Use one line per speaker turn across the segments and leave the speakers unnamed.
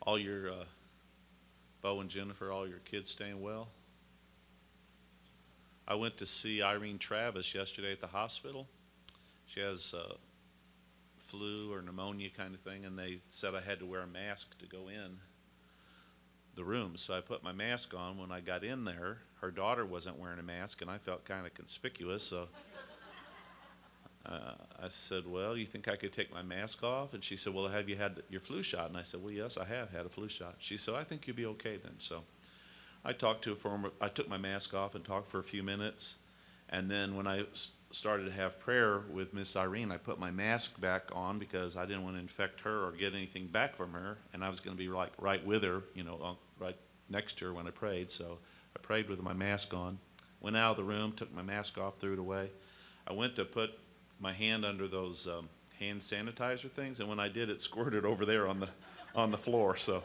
All your Bo and Jennifer, all your kids staying well? I went to see Irene Travis yesterday at the hospital. She has flu or pneumonia kind of thing, and they said I had to wear a mask to go in the room. So I put my mask on. When I got in there, her daughter wasn't wearing a mask, and I felt kind of conspicuous. So I said, well, you think I could take my mask off? And she said, well, have you had your flu shot? And I said, well, yes, I have had a flu shot. She said, I think you'll be okay then. So I talked to her for, I took my mask off and talked for a few minutes. And then when I started to have prayer with Miss Irene, I put my mask back on because I didn't want to infect her or get anything back from her. And I was going to be like right with her, right next to her when I prayed. So I prayed with my mask on, went out of the room, took my mask off, threw it away. I went to put my hand under those hand sanitizer things, and when I did, it squirted over there on the floor. So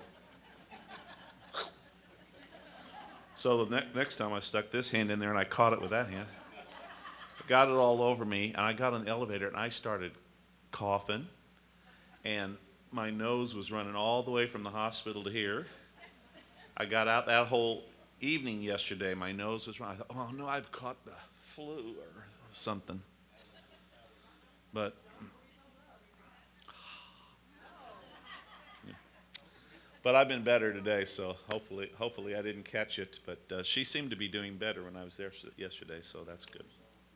the next time I stuck this hand in there and I caught it with that hand. Got it all over me, and I got on the elevator and I started coughing, and my nose was running all the way from the hospital to here. I got out that whole evening yesterday, my nose was running. I thought, oh no, I've caught the flu or something. But I've been better today, so hopefully I didn't catch it. But she seemed to be doing better when I was there yesterday, so that's good.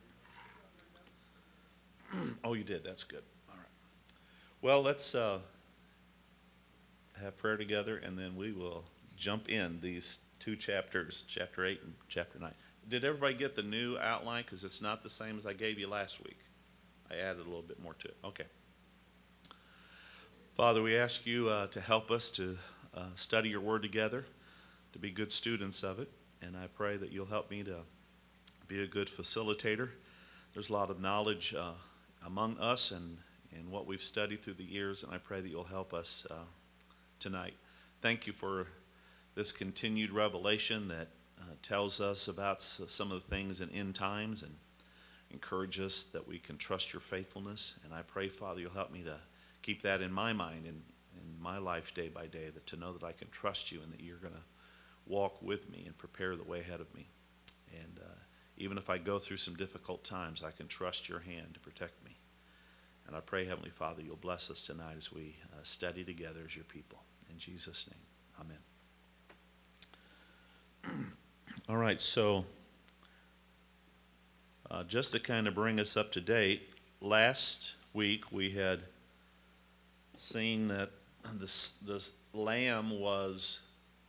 Oh, you did. That's good. All right. Well, let's have prayer together, and then we will jump in these two chapters, chapter 8 and chapter 9. Did everybody get the new outline? Because it's not the same as I gave you last week. I added a little bit more to it. Okay. Father, we ask you to help us to study your word together, to be good students of it. And I pray that you'll help me to be a good facilitator. There's a lot of knowledge among us and what we've studied through the years, and I pray that you'll help us tonight. Thank you for this continued revelation that tells us about some of the things in end times and encourage us that we can trust your faithfulness. And I pray, Father, you'll help me to keep that in my mind and in my life day by day, that to know that I can trust you and that you're going to walk with me and prepare the way ahead of me. And even if I go through some difficult times, I can trust your hand to protect me. And I pray, Heavenly Father, you'll bless us tonight as we study together as your people. In Jesus' name, amen. All right, so just to kind of bring us up to date, last week we had seen that this lamb was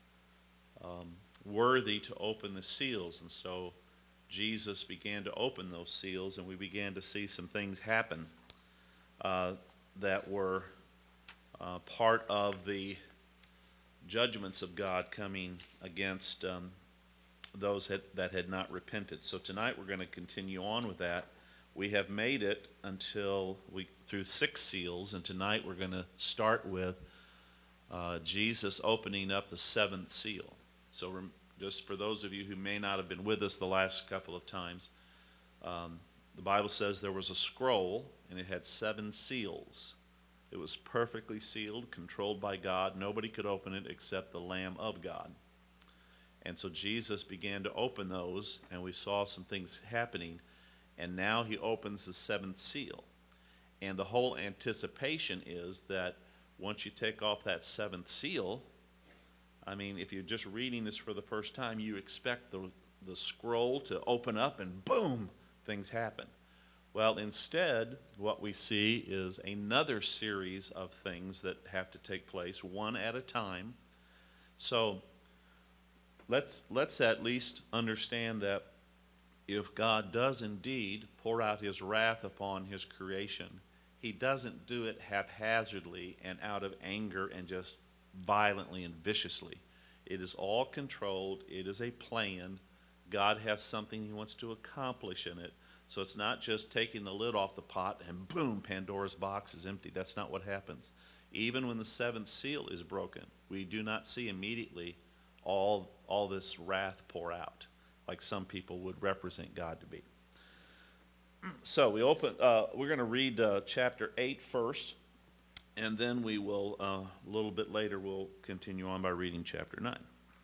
worthy to open the seals, and so Jesus began to open those seals, and we began to see some things happen that were part of the judgments of God coming against those that had not repented. So tonight we're going to continue on with that. We have made it through 6 seals, and tonight we're going to start with Jesus opening up the 7th seal. So just for those of you who may not have been with us the last couple of times, the Bible says there was a scroll and it had 7 seals. It was perfectly sealed, controlled by God. Nobody could open it except the Lamb of God. And so Jesus began to open those, and we saw some things happening. And now he opens the 7th seal. And the whole anticipation is that once you take off that 7th seal, I mean, if you're just reading this for the first time, you expect the scroll to open up and boom, things happen. Well, instead, what we see is another series of things that have to take place, one at a time. So let's at least understand that if God does indeed pour out his wrath upon his creation, he doesn't do it haphazardly and out of anger and just violently and viciously. It is all controlled. It is a plan. God has something he wants to accomplish in it. So it's not just taking the lid off the pot and boom, Pandora's box is empty. That's not what happens. Even when the 7th seal is broken, we do not see immediately all this wrath pour out, like some people would represent God to be. So we're going to read chapter 8 first, And then we will, a little bit later, we'll continue on by reading chapter 9.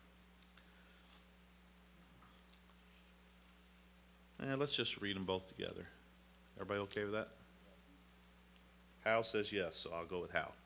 And let's just read them both together. Everybody okay with that? Hal says yes, so I'll go with Hal.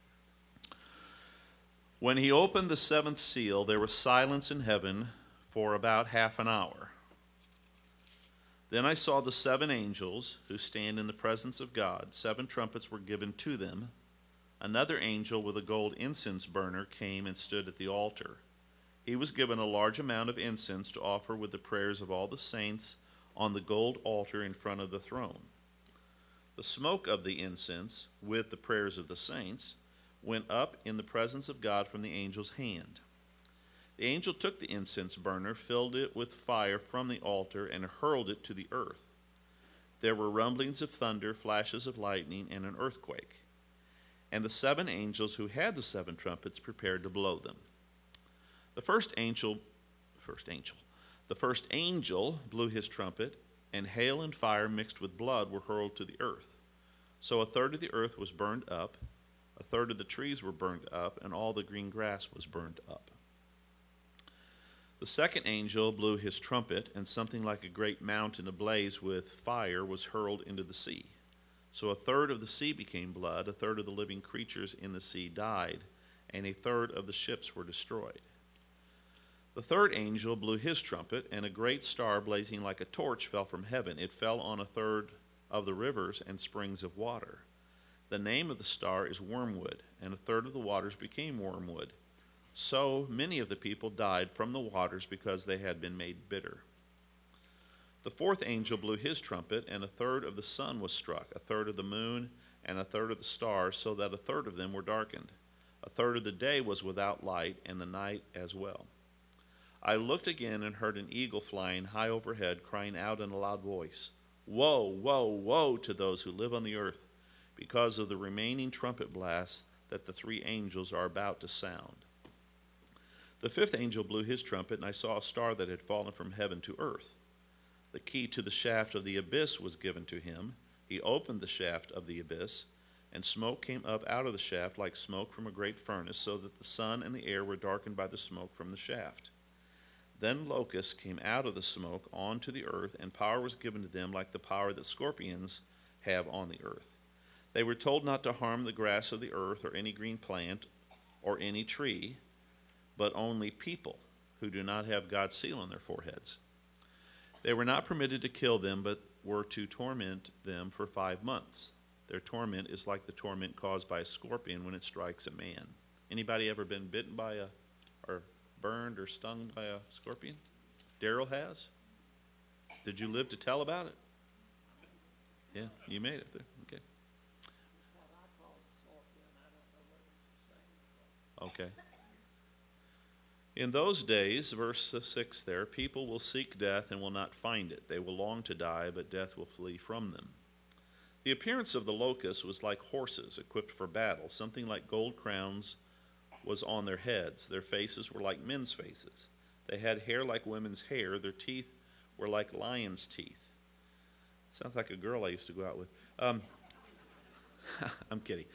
When he opened the seventh seal, there was silence in heaven for about half an hour. Then I saw the seven angels who stand in the presence of God. 7 trumpets were given to them. Another angel with a gold incense burner came and stood at the altar. He was given a large amount of incense to offer with the prayers of all the saints on the gold altar in front of the throne. The smoke of the incense, with the prayers of the saints, went up in the presence of God from the angel's hand. The angel took the incense burner, filled it with fire from the altar, and hurled it to the earth. There were rumblings of thunder, flashes of lightning, and an earthquake. And the 7 angels who had the 7 trumpets prepared to blow them. The first angel blew his trumpet, and hail and fire mixed with blood were hurled to the earth. So a third of the earth was burned up, a third of the trees were burned up, and all the green grass was burned up. The second angel blew his trumpet, and something like a great mountain ablaze with fire was hurled into the sea. So a third of the sea became blood, a third of the living creatures in the sea died, and a third of the ships were destroyed. The third angel blew his trumpet, and a great star blazing like a torch fell from heaven. It fell on a third of the rivers and springs of water. The name of the star is Wormwood, and a third of the waters became wormwood. So many of the people died from the waters because they had been made bitter. The fourth angel blew his trumpet, and a third of the sun was struck, a third of the moon, and a third of the stars, so that a third of them were darkened. A third of the day was without light, and the night as well. I looked again and heard an eagle flying high overhead, crying out in a loud voice, "Woe, woe, woe to those who live on the earth, because of the remaining trumpet blasts that the 3 angels are about to sound." The fifth angel blew his trumpet, and I saw a star that had fallen from heaven to earth. The key to the shaft of the abyss was given to him. He opened the shaft of the abyss, and smoke came up out of the shaft like smoke from a great furnace, so that the sun and the air were darkened by the smoke from the shaft. Then locusts came out of the smoke onto the earth, and power was given to them like the power that scorpions have on the earth. They were told not to harm the grass of the earth or any green plant or any tree, but only people who do not have God's seal on their foreheads. They were not permitted to kill them, but were to torment them for 5 months. Their torment is like the torment caused by a scorpion when it strikes a man. Anybody ever been bitten by or burned or stung by a scorpion? Daryl has. Did you live to tell about it? Yeah, you made it there. Okay. Okay. In those days, verse 6 there, people will seek death and will not find it. They will long to die, but death will flee from them. The appearance of the locusts was like horses equipped for battle. Something like gold crowns was on their heads. Their faces were like men's faces. They had hair like women's hair. Their teeth were like lions' teeth. Sounds like a girl I used to go out with. I'm kidding.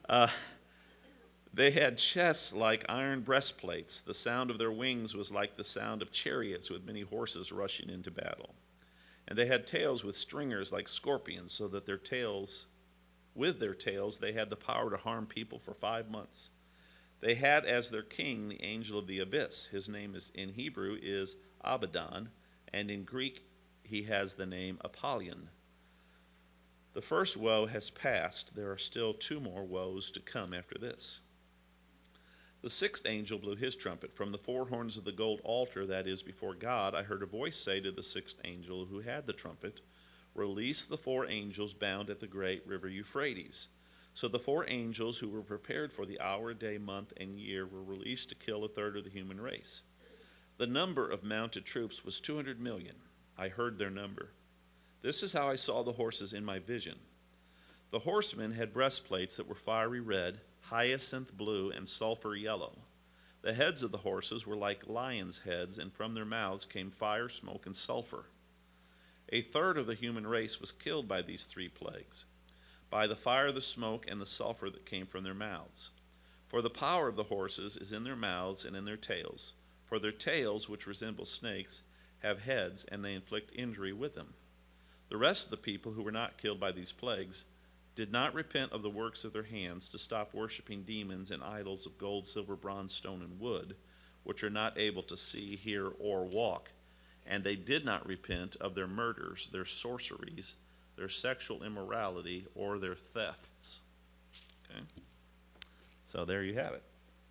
They had chests like iron breastplates. The sound of their wings was like the sound of chariots with many horses rushing into battle. And they had tails with stringers like scorpions, so that with their tails, they had the power to harm people for 5 months. They had as their king the angel of the abyss. His name in Hebrew is Abaddon, and in Greek he has the name Apollyon. The first woe has passed. There are still 2 more woes to come after this. The sixth angel blew his trumpet. From the 4 horns of the gold altar, that is, before God, I heard a voice say to the sixth angel who had the trumpet, "Release the 4 angels bound at the great river Euphrates." So the 4 angels who were prepared for the hour, day, month, and year were released to kill a third of the human race. The number of mounted troops was 200 million. I heard their number. This is how I saw the horses in my vision. The horsemen had breastplates that were fiery red, hyacinth blue, and sulfur yellow. The heads of the horses were like lions' heads, and from their mouths came fire, smoke, and sulfur. A third of the human race was killed by these 3 plagues. by the fire, the smoke, and the sulfur that came from their mouths. For the power of the horses is in their mouths and in their tails. For their tails, which resemble snakes, have heads, and they inflict injury with them. The rest of the people who were not killed by these plagues did not repent of the works of their hands to stop worshiping demons and idols of gold, silver, bronze, stone, and wood, which are not able to see, hear, or walk. And they did not repent of their murders, their sorceries, their sexual immorality, or their thefts. Okay? So there you have it.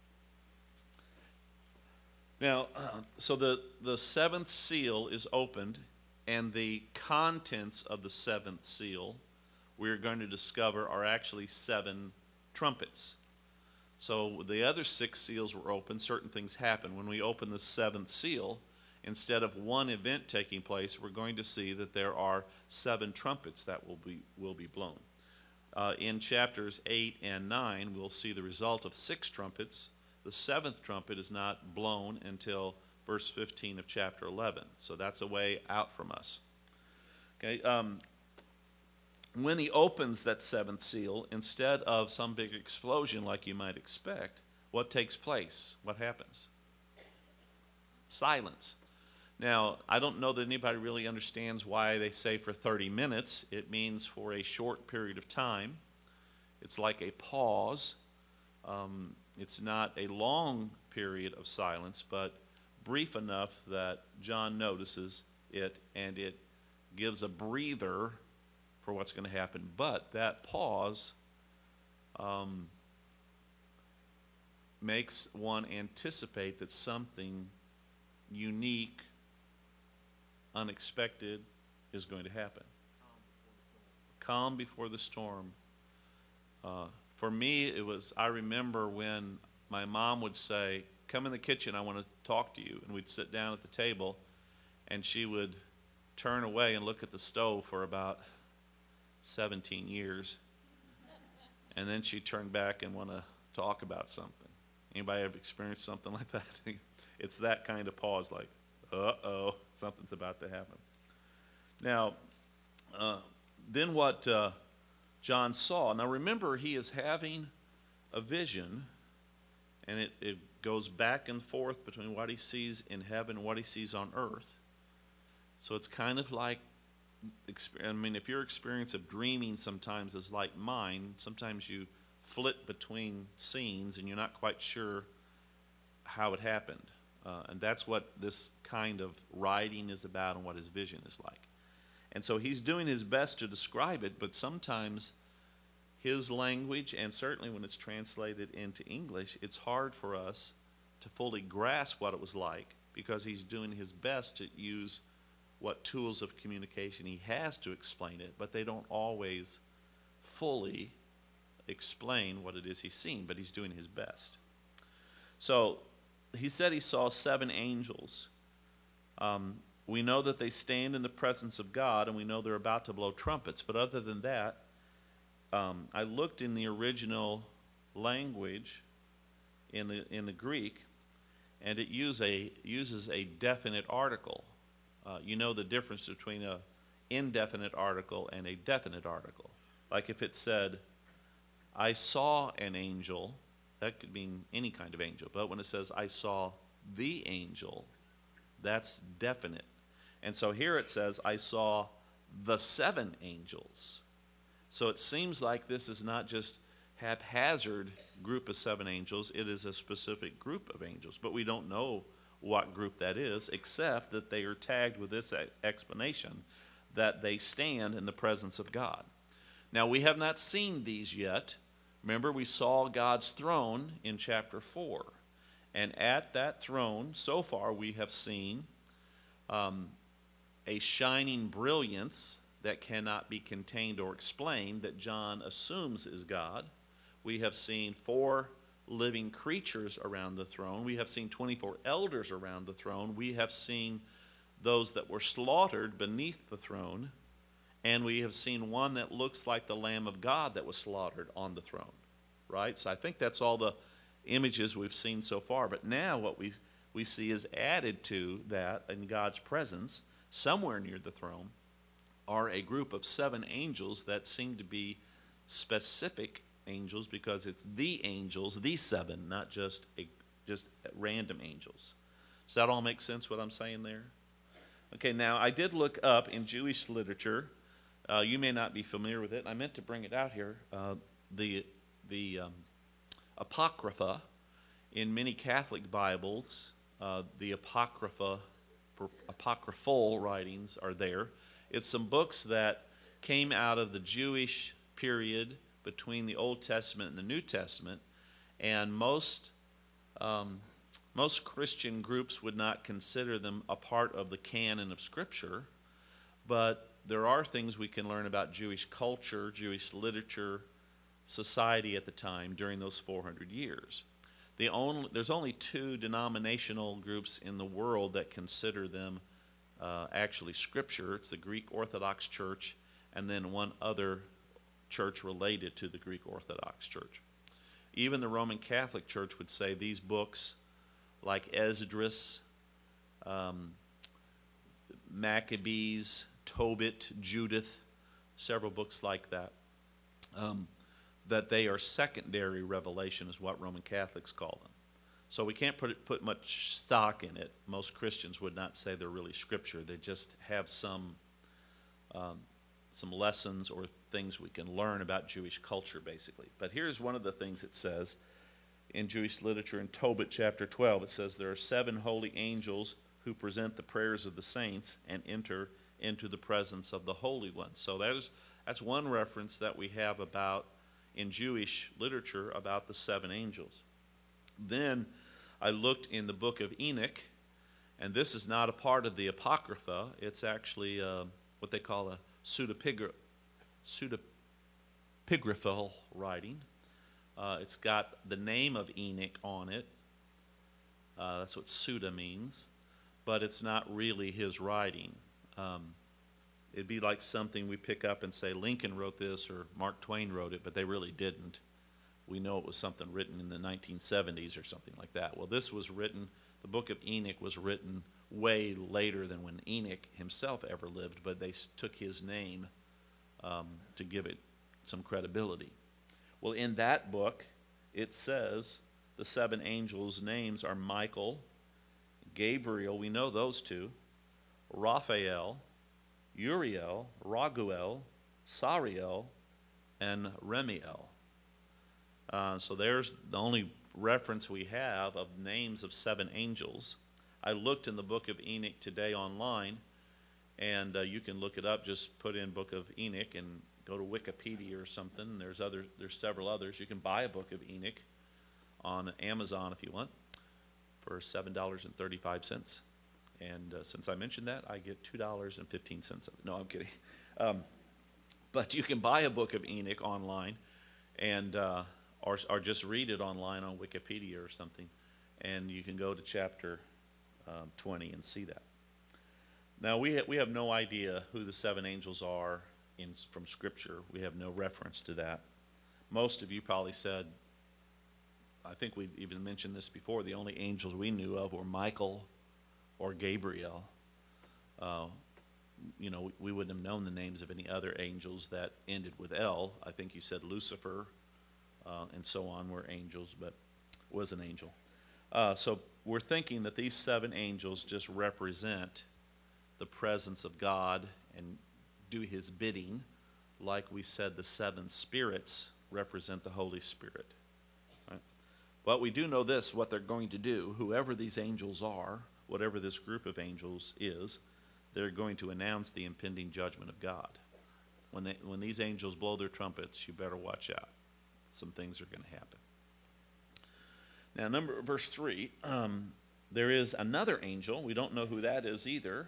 Now, so the seventh seal is opened, and the contents of the seventh seal we're going to discover are actually 7 trumpets. So the other 6 seals were opened, certain things happened. When we open the 7th seal, instead of one event taking place, we're going to see that there are 7 trumpets that will be blown. In chapters 8 and 9, we'll see the result of 6 trumpets. The 7th trumpet is not blown until verse 15 of chapter 11. So that's a way out from us. Okay. When he opens that 7th seal, instead of some big explosion like you might expect, what takes place? What happens? Silence. Now, I don't know that anybody really understands why they say for 30 minutes. It means for a short period of time. It's like a pause. It's not a long period of silence, but brief enough that John notices it, and it gives a breather for what's going to happen. But that pause makes one anticipate that something unique, unexpected is going to happen. Calm before the storm. For me, I remember when my mom would say, "Come in the kitchen, I want to talk to you." And we'd sit down at the table, and she would turn away and look at the stove for about 17 years. And then she'd turn back and want to talk about something. Anybody ever experienced something like that? It's that kind of pause, like, uh-oh, something's about to happen. Now, then what John saw. Now remember, he is having a vision, and it goes back and forth between what he sees in heaven and what he sees on earth. So it's kind of like, if your experience of dreaming sometimes is like mine, sometimes you flit between scenes and you're not quite sure how it happened. And that's what this kind of writing is about and what his vision is like. And so he's doing his best to describe it, but sometimes his language, and certainly when it's translated into English, it's hard for us to fully grasp what it was like, because he's doing his best to use what tools of communication he has to explain it, but they don't always fully explain what it is he's seen, but he's doing his best. So he said he saw 7 angels. We know that they stand in the presence of God, and we know they're about to blow trumpets, but other than that, I looked in the original language in the Greek, and it uses a definite article. You know the difference between an indefinite article and a definite article. Like if it said, "I saw an angel," that could mean any kind of angel. But when it says, "I saw the angel," that's definite. And so here it says, "I saw the 7 angels." So it seems like this is not just haphazard group of 7 angels. It is a specific group of angels. But we don't know what group that is, except that they are tagged with this explanation, that they stand in the presence of God. Now, we have not seen these yet. Remember, we saw God's throne in chapter 4. And at that throne, so far, we have seen a shining brilliance that cannot be contained or explained, that John assumes is God. We have seen 4 living creatures around the throne. We have seen 24 elders around the throne. We have seen those that were slaughtered beneath the throne. And we have seen one that looks like the Lamb of God that was slaughtered on the throne. Right? So I think that's all the images we've seen so far. But now what we see is added to that in God's presence, somewhere near the throne, are a group of 7 angels that seem to be specific angels because it's the angels, the seven, not just random angels. Does that all make sense what I'm saying there? Okay, now I did look up in Jewish literature. You may not be familiar with it. I meant to bring it out here. The Apocrypha in many Catholic Bibles, the apocryphal writings are there. It's some books that came out of the Jewish period between the Old Testament and the New Testament, and most Christian groups would not consider them a part of the canon of Scripture, but there are things we can learn about Jewish culture, Jewish literature, society at the time during those 400 years. There's only two denominational groups in the world that consider them actually Scripture. It's the Greek Orthodox Church and then one other church related to the Greek Orthodox Church. Even the Roman Catholic Church would say these books, like Esdras, Maccabees, Tobit, Judith, several books like that, that they are secondary revelation is what Roman Catholics call them. So we can't put much stock in it. Most Christians would not say they're really Scripture. They just have some lessons or things we can learn about Jewish culture, basically. But here's one of the things it says in Jewish literature in Tobit chapter 12. It says, there are 7 holy angels who present the prayers of the saints and enter into the presence of the Holy One. So that's one reference that we have about in Jewish literature about the 7 angels. Then I looked in the book of Enoch, and this is not a part of the Apocrypha. It's actually what they call a pseudepigraphal writing. It's got the name of Enoch on it. That's what pseudo means. But it's not really his writing. It'd be like something we pick up and say Lincoln wrote this or Mark Twain wrote it, but they really didn't. We know it was something written in the 1970s or something like that. Well, this was written, the book of Enoch was written way later than when Enoch himself ever lived, but they took his name to give it some credibility. Well, in that book, it says the 7 angels' names are Michael, Gabriel, we know those two, Raphael, Uriel, Raguel, Sariel, and Remiel. So there's the only reference we have of names of 7 angels. I looked in the book of Enoch today online, and you can look it up. Just put in Book of Enoch and go to Wikipedia or something. There's several others. You can buy a book of Enoch on Amazon if you want for $7.35. And since I mentioned that, I get $2.15 of it. No, I'm kidding. But you can buy a book of Enoch online, and or just read it online on Wikipedia or something, and you can go to chapter 20 and see that. Now we have no idea who the 7 angels are from Scripture. We have no reference to that. Most of you probably said, I think we even mentioned this before, the only angels we knew of were Michael or Gabriel. We wouldn't have known the names of any other angels that ended with L. I think you said Lucifer and so on were angels, but was an angel. So we're thinking that these 7 angels just represent the presence of God and do his bidding, like we said the 7 spirits represent the Holy Spirit. Right? But we do know this, what they're going to do, whoever these angels are, whatever this group of angels is, they're going to announce the impending judgment of God. When these angels blow their trumpets, you better watch out. Some things are going to happen. Now, verse 3, there is another angel. We don't know who that is either.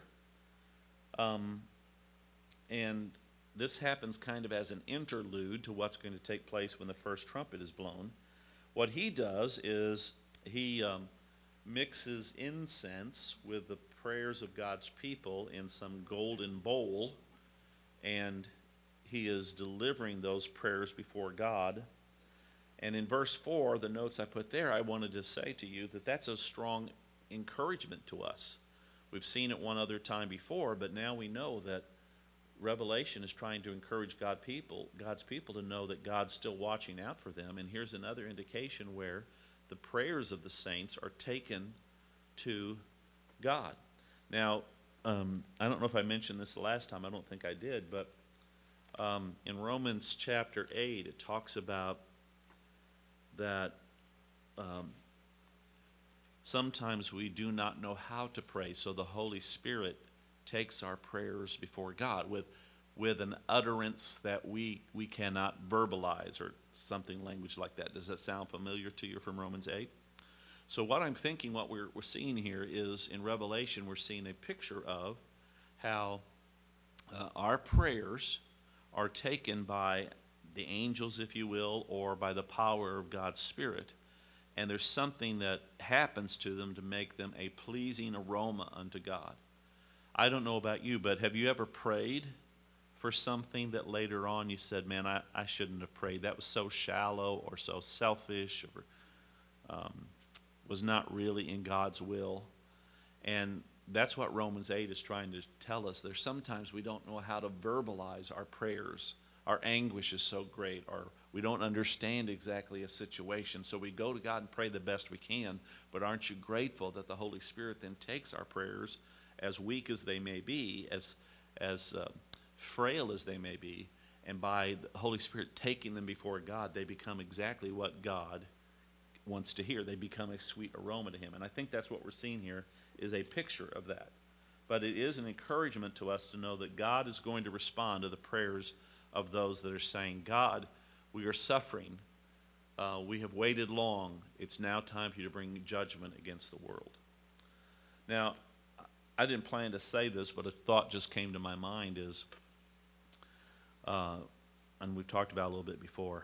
And this happens kind of as an interlude to what's going to take place when the first trumpet is blown. What he does is he mixes incense with the prayers of God's people in some golden bowl, and he is delivering those prayers before God. And in verse 4, the notes I put there, I wanted to say to you that that's a strong encouragement to us. We've seen it one other time before, but now we know that Revelation is trying to encourage God's people to know that God's still watching out for them. And here's another indication where the prayers of the saints are taken to God. Now, I don't know if I mentioned this the last time. I don't think I did, but in Romans chapter 8, it talks about that sometimes we do not know how to pray, so the Holy Spirit takes our prayers before God with an utterance that we cannot verbalize, or something language like that. Does that sound familiar to you from Romans 8? So what I'm thinking, what we're seeing here is, in Revelation, we're seeing a picture of how our prayers are taken by the angels, if you will, or by the power of God's Spirit. And there's something that happens to them to make them a pleasing aroma unto God. I don't know about you, but have you ever prayed for something that later on you said, man, I shouldn't have prayed. That was so shallow or so selfish, or was not really in God's will. And that's what Romans 8 is trying to tell us. There's sometimes we don't know how to verbalize our prayers. Our anguish is so great, or we don't understand exactly a situation. So we go to God and pray the best we can. But aren't you grateful that the Holy Spirit then takes our prayers, as weak as they may be, as frail as they may be, and by the Holy Spirit taking them before God, they become exactly what God wants to hear. They become a sweet aroma to Him. And I think that's what we're seeing here, is a picture of that. But it is an encouragement to us to know that God is going to respond to the prayers of those that are saying, God, we are suffering. We have waited long. It's now time for you to bring judgment against the world. Now, I didn't plan to say this, but a thought just came to my mind is, and we've talked about it a little bit before,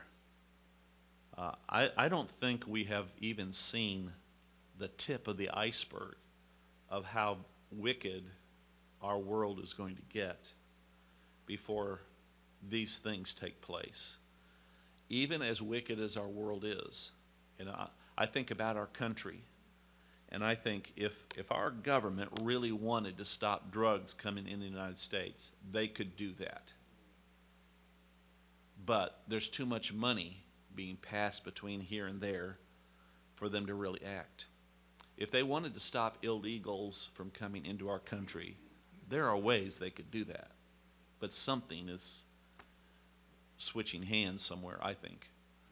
I don't think we have even seen the tip of the iceberg of how wicked our world is going to get before these things take place. Even as wicked as our world is, I think about our country. And I think if our government really wanted to stop drugs coming in the United States, they could do that. But there's too much money being passed between here and there for them to really act. If they wanted to stop illegals from coming into our country, there are ways they could do that. But something is switching hands somewhere, I think.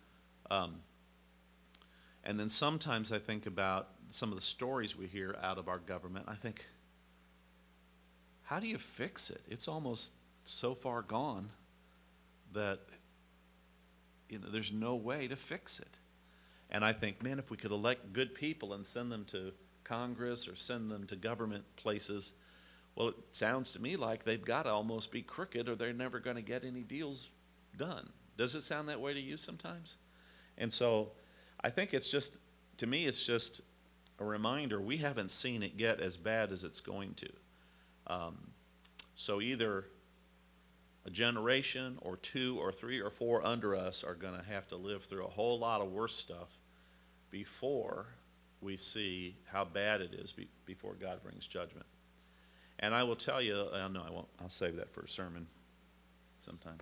And then sometimes I think about some of the stories we hear out of our government. I think, how do you fix it? It's almost so far gone that there's no way to fix it. And I think, man, if we could elect good people and send them to Congress or send them to government places, well, it sounds to me like they've got to almost be crooked or they're never going to get any deals done. Does it sound that way to you sometimes? And so I think it's just, to me, it's just a reminder we haven't seen it get as bad as it's going to. So either a generation or two or three or four under us are going to have to live through a whole lot of worse stuff before we see how bad it is before God brings judgment. And I will tell you, no, I won't. I'll save that for a sermon sometime.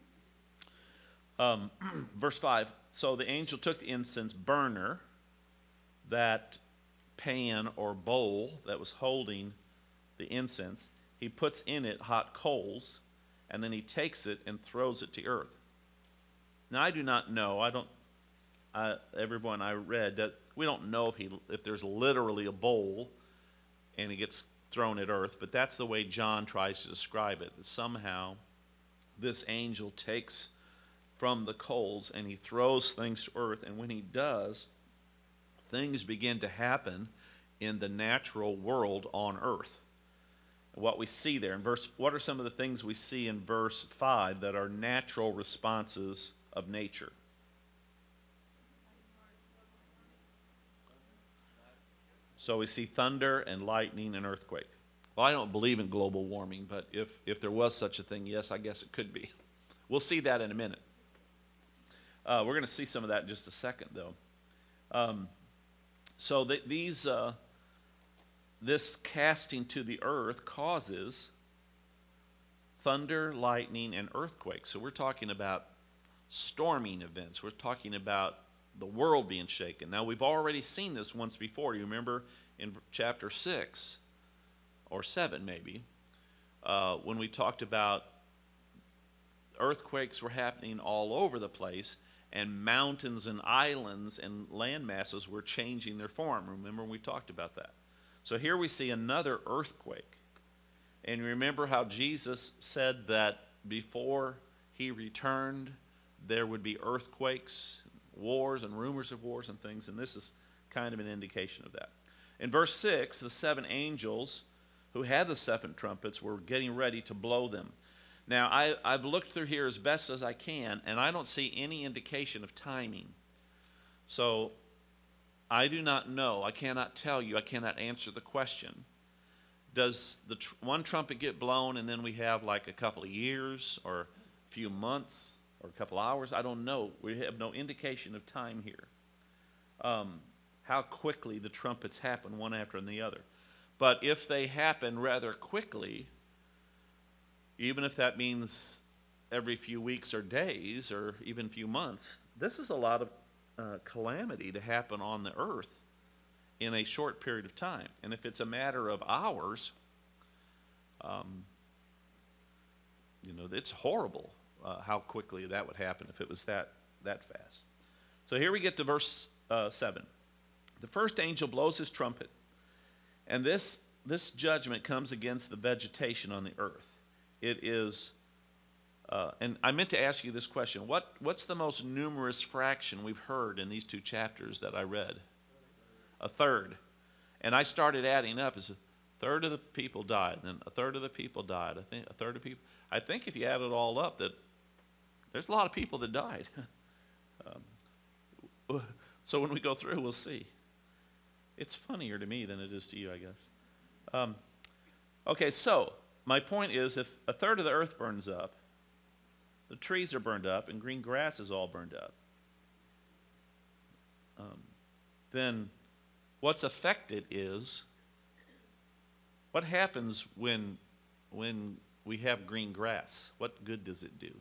Verse 5, so the angel took the incense burner, that pan or bowl that was holding the incense. He puts in it hot coals, and then he takes it and throws it to earth. Now, I do not know. Everyone I read, that we don't know if there's literally a bowl and it gets thrown at earth, but that's the way John tries to describe it, that somehow this angel takes from the coals and he throws things to earth, and when he does, things begin to happen in the natural world on earth. What we see there what are some of the things we see in verse 5 that are natural responses of nature? So we see thunder and lightning and earthquake. Well, I don't believe in global warming, but if there was such a thing, yes, I guess it could be. We'll see that in a minute. We're going to see some of that in just a second, though. So this casting to the earth causes thunder, lightning, and earthquakes. So we're talking about storming events. We're talking about the world being shaken. Now, we've already seen this once before. You remember in chapter 6 or 7 maybe, when we talked about earthquakes were happening all over the place, and mountains and islands and land masses were changing their form. Remember we talked about that. So here we see another earthquake. And remember how Jesus said that before he returned, there would be earthquakes, wars, and rumors of wars and things, and this is kind of an indication of that. In verse 6, the 7 angels who had the 7 trumpets were getting ready to blow them. Now, I've looked through here as best as I can, and I don't see any indication of timing. So I do not know. I cannot tell you. I cannot answer the question. Does the one trumpet get blown and then we have like a couple of years or a few months or a couple hours? I don't know. We have no indication of time here. How quickly the trumpets happen one after the other. But if they happen rather quickly, even if that means every few weeks or days or even few months, this is a lot of calamity to happen on the earth in a short period of time. And if it's a matter of hours, it's horrible how quickly that would happen if it was that fast. So here we get to verse 7. The first angel blows his trumpet, and this judgment comes against the vegetation on the earth. It is, and I meant to ask you this question. What's the most numerous fraction we've heard in these 2 chapters that I read? A third. And I started adding up as a third of the people died, and then a third of the people died. I think a third of people. I think if you add it all up, that there's a lot of people that died. So when we go through, we'll see. It's funnier to me than it is to you, I guess. Okay, so my point is, if a third of the earth burns up, the trees are burned up, and green grass is all burned up, then what's affected is what happens when we have green grass. What good does it do?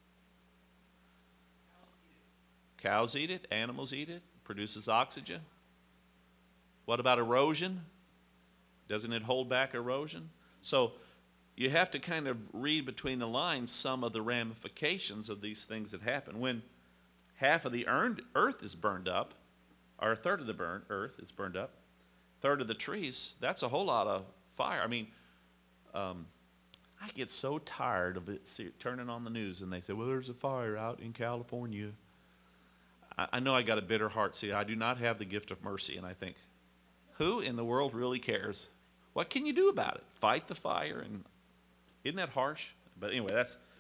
Cows eat it, animals eat it, produces oxygen. What about erosion? Doesn't it hold back erosion? So you have to kind of read between the lines some of the ramifications of these things that happen. When half of the earth is burned up, or a third of the earth is burned up, a third of the trees, that's a whole lot of fire. I mean, I get so tired of it turning on the news and they say, well, there's a fire out in California. I know I got a bitter heart. See, I do not have the gift of mercy, and I think, who in the world really cares? What can you do about it? Fight the fire? And isn't that harsh? But anyway,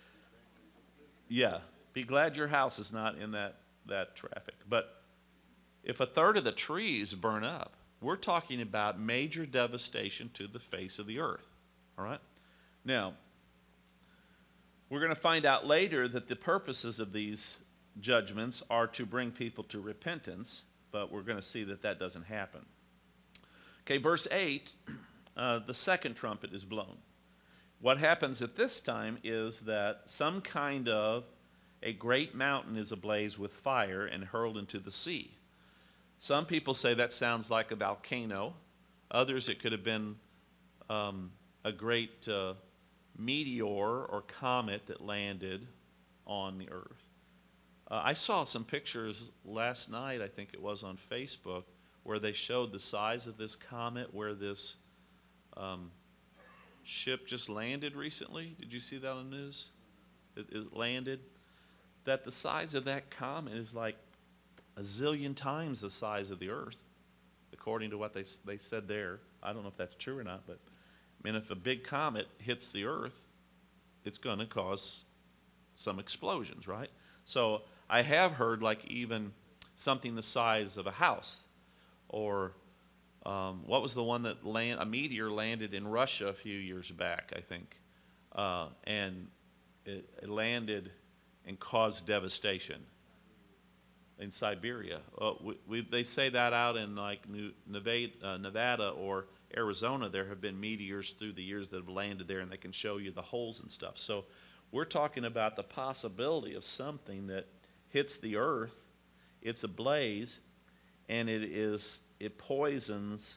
be glad your house is not in that traffic. But if a third of the trees burn up, we're talking about major devastation to the face of the earth. All right? Now, we're going to find out later that the purposes of these judgments are to bring people to repentance, but we're going to see that doesn't happen. Okay, verse 8, the second trumpet is blown. What happens at this time is that some kind of a great mountain is ablaze with fire and hurled into the sea. Some people say that sounds like a volcano. Others, it could have been a great meteor or comet that landed on the earth. I saw some pictures last night, I think it was on Facebook, where they showed the size of this comet, where this ship just landed recently. Did you see that on the news? It landed. That the size of that comet is like a zillion times the size of the earth, according to what they said there. I don't know if that's true or not, but I mean, if a big comet hits the earth, it's going to cause some explosions, right? So I have heard like even something the size of a house, or what was the one that a meteor landed in Russia a few years back, I think, and it landed and caused devastation in Siberia. They say that out in like Nevada or Arizona, there have been meteors through the years that have landed there, and they can show you the holes and stuff. So we're talking about the possibility of something that hits the earth, it's ablaze, and it poisons,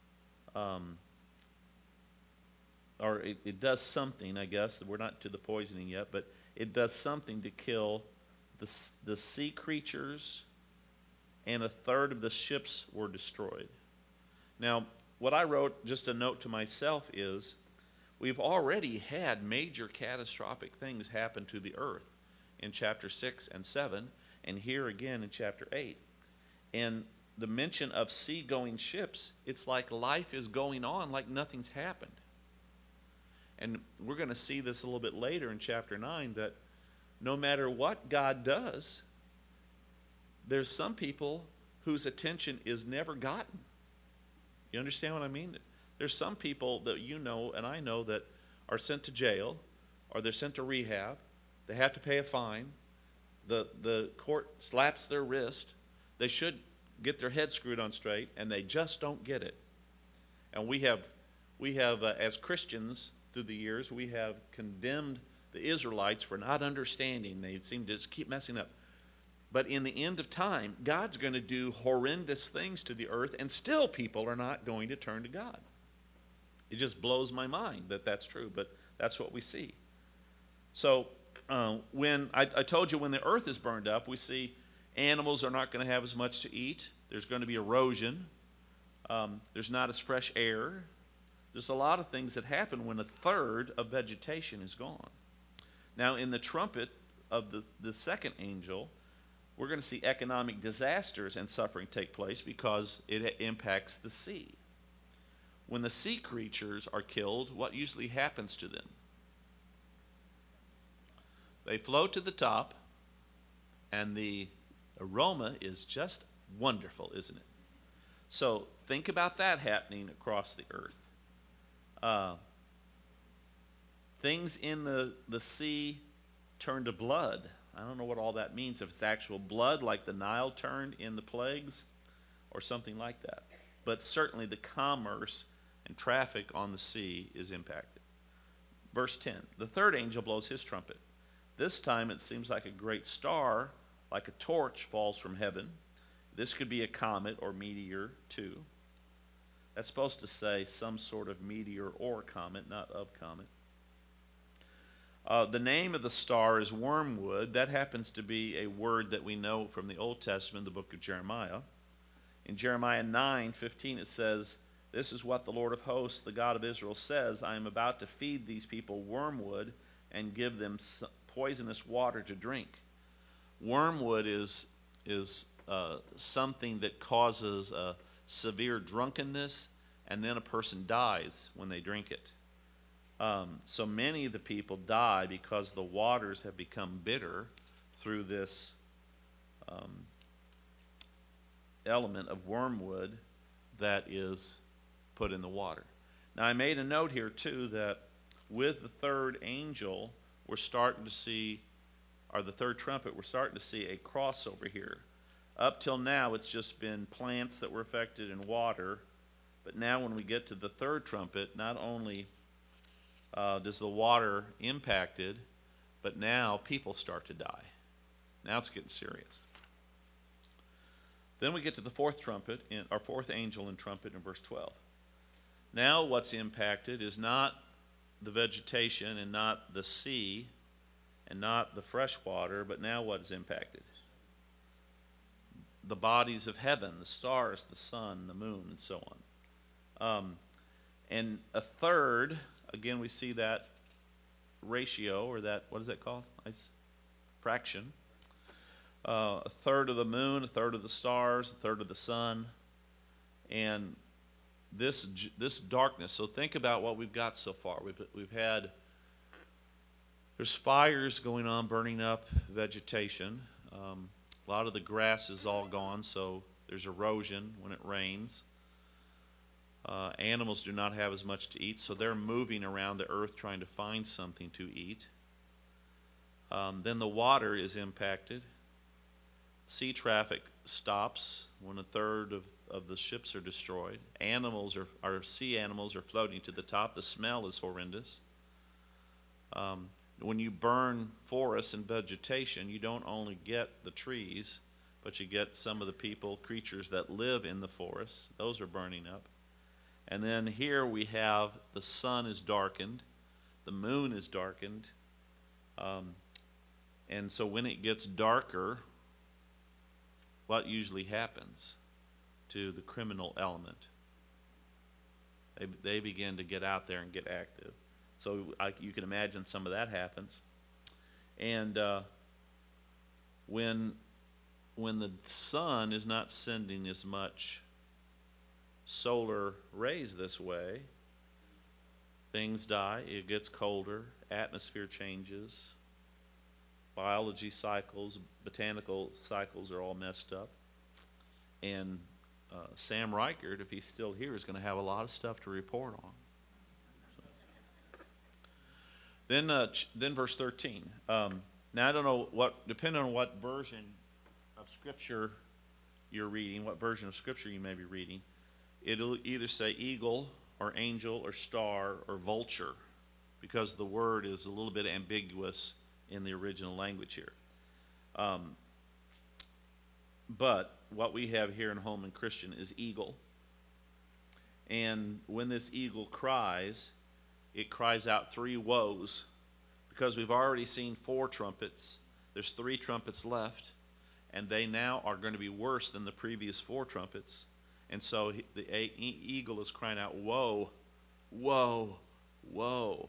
or it does something, I guess. We're not to the poisoning yet, but it does something to kill the sea creatures, and a third of the ships were destroyed. Now, what I wrote, just a note to myself, is we've already had major catastrophic things happen to the earth in chapter 6 and 7, and here again in chapter 8. And the mention of sea-going ships, it's like life is going on like nothing's happened. And we're going to see this a little bit later in chapter 9, that no matter what God does, there's some people whose attention is never gotten. You understand what I mean? There's some people that you know and I know that are sent to jail, or they're sent to rehab. They have to pay a fine. The court slaps their wrist. They should get their head screwed on straight, and they just don't get it. And we have as Christians through the years, we have condemned the Israelites for not understanding. They seem to just keep messing up. But in the end of time, God's going to do horrendous things to the earth, and still people are not going to turn to God. It just blows my mind that that's true, but that's what we see. So when I told you, when the earth is burned up, we see animals are not going to have as much to eat. There's going to be erosion. There's not as fresh air. There's a lot of things that happen when a third of vegetation is gone. Now, in the trumpet of the second angel, we're going to see economic disasters and suffering take place because it impacts the sea. When the sea creatures are killed, what usually happens to them? They float to the top, and the aroma is just wonderful, isn't it? So think about that happening across the earth. Things in the sea turn to blood. I don't know what all that means, if it's actual blood like the Nile turned in the plagues or something like that. But certainly the commerce and traffic on the sea is impacted. Verse 10, the third angel blows his trumpet. This time it seems like a great star, like a torch, falls from heaven. This could be a comet or meteor too. That's supposed to say some sort of meteor or comet, not of comet. The name of the star is wormwood. That happens to be a word that we know from the Old Testament, the book of Jeremiah. In Jeremiah 9:15 it says, "This is what the Lord of hosts, the God of Israel, says, I am about to feed these people wormwood and give them poisonous water to drink." Wormwood is something that causes a severe drunkenness, and then a person dies when they drink it. So many of the people die because the waters have become bitter through this element of wormwood that is put in the water. Now, I made a note here too that with the third angel, we're starting to see, or the third trumpet, we're starting to see a crossover here. Up till now, it's just been plants that were affected in water, but now when we get to the third trumpet, not only does the water impacted, but now people start to die. Now it's getting serious. Then we get to the fourth trumpet, our fourth angel and trumpet in verse 12. Now what's impacted is not the vegetation and not the sea and not the fresh water, but now what is impacted? The bodies of heaven, the stars, the sun, the moon, and so on. And a third, again, we see that ratio, or that, what is that called? Fraction. A third of the moon, a third of the stars, a third of the sun, and this darkness. So think about what we've got so far. We've had, there's fires going on, burning up vegetation. A lot of the grass is all gone, so there's erosion when it rains. Animals do not have as much to eat, so they're moving around the earth trying to find something to eat. Then the water is impacted. sea traffic stops when a third of the ships are destroyed. Sea animals are floating to the top. The smell is horrendous. When you burn forests and vegetation, you don't only get the trees, but you get some of the people, creatures that live in the forests. Those are burning up. And then here we have the sun is darkened, the moon is darkened. And so when it gets darker, what usually happens to the criminal element? They begin to get out there and get active. So you can imagine some of that happens. And when the sun is not sending as much solar rays this way, things die. It gets colder. Atmosphere changes. Biology cycles, botanical cycles are all messed up. And Sam Reichert, if he's still here, is going to have a lot of stuff to report on. Then verse 13. Now I don't know depending on what version of Scripture you're reading, what version of Scripture you may be reading, it'll either say eagle or angel or star or vulture, because the word is a little bit ambiguous in the original language here. But what we have here in Holman Christian is eagle. And when this eagle cries, it cries out 3 woes, because we've already seen 4 trumpets. There's 3 trumpets left, and they now are going to be worse than the previous 4 trumpets. And so the eagle is crying out, woe, woe, woe,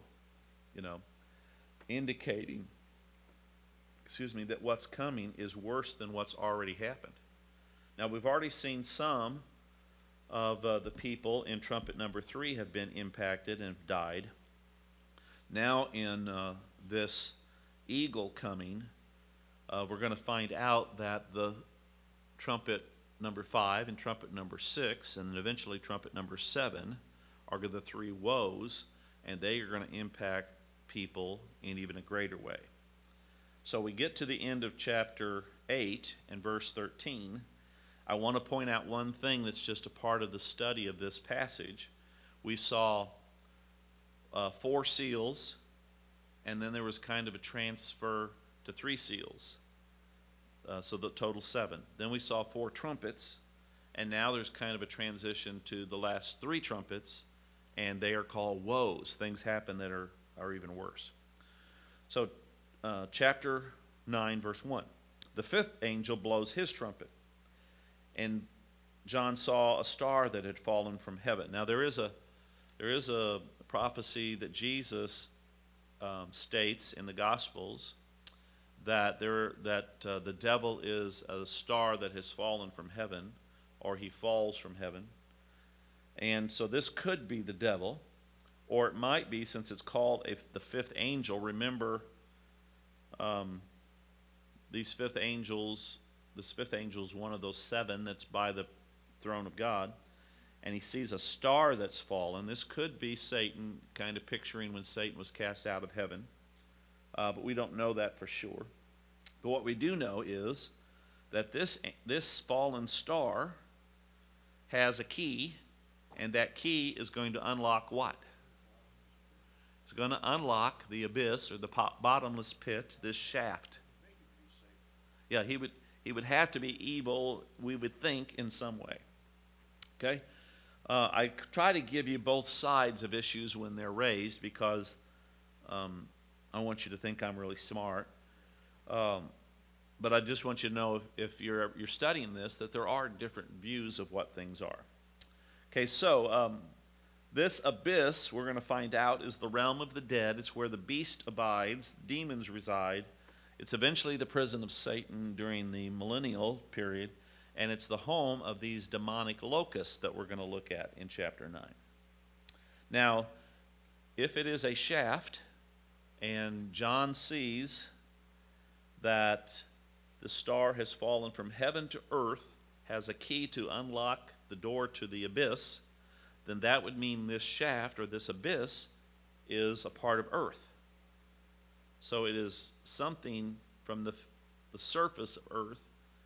indicating, that what's coming is worse than what's already happened. Now, we've already seen some of the people in trumpet number 3 have been impacted and have died. Now in this eagle coming, we're going to find out that the trumpet number 5 and trumpet number 6 and then eventually trumpet number 7 are the 3 woes, and they are going to impact people in even a greater way. So we get to the end of chapter 8 and verse 13. I want to point out one thing that's just a part of the study of this passage. We saw 4 seals, and then there was kind of a transfer to 3 seals. So the total 7. Then we saw 4 trumpets, and now there's kind of a transition to the last 3 trumpets, and they are called woes. Things happen that are even worse. So chapter 9, verse 1. The 5th angel blows his trumpet, and John saw a star that had fallen from heaven. Now there is a prophecy that Jesus states in the Gospels that the devil is a star that has fallen from heaven, or he falls from heaven. And so this could be the devil, or it might be, since it's called the 5th angel. Remember, this 5th angel is one of those 7 that's by the throne of God, and he sees a star that's fallen. This could be Satan, kind of picturing when Satan was cast out of heaven, but we don't know that for sure. But what we do know is that this fallen star has a key, and that key is going to unlock what? It's going to unlock the abyss, or the bottomless pit, this shaft. Yeah, he would have to be evil, we would think, in some way. Okay? I try to give you both sides of issues when they're raised, because I want you to think I'm really smart. But I just want you to know, if you're studying this, that there are different views of what things are. Okay, so this abyss, we're going to find out, is the realm of the dead. It's where the beast abides, demons reside. It's eventually the prison of Satan during the millennial period, and it's the home of these demonic locusts that we're going to look at in chapter 9. Now, if it is a shaft, and John sees that the star has fallen from heaven to earth, has a key to unlock the door to the abyss, then that would mean this shaft, or this abyss, is a part of earth. So it is something from the surface of earth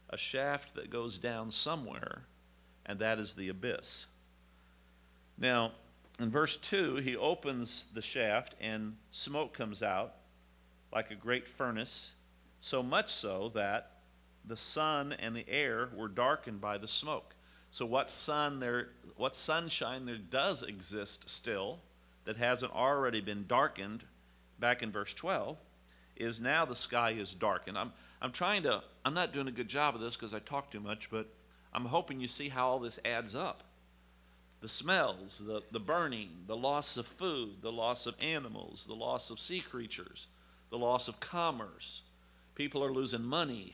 a shaft that goes down somewhere, and that is the abyss. Now, in verse 2, he opens the shaft, and smoke comes out like a great furnace, so much so that the sun and the air were darkened by the smoke. So what sunshine there does exist still that hasn't already been darkened back in verse 12 is now the sky is darkened. I'm not doing a good job of this because I talk too much, but I'm hoping you see how all this adds up. The smells, the burning, the loss of food, the loss of animals, the loss of sea creatures, the loss of commerce. People are losing money.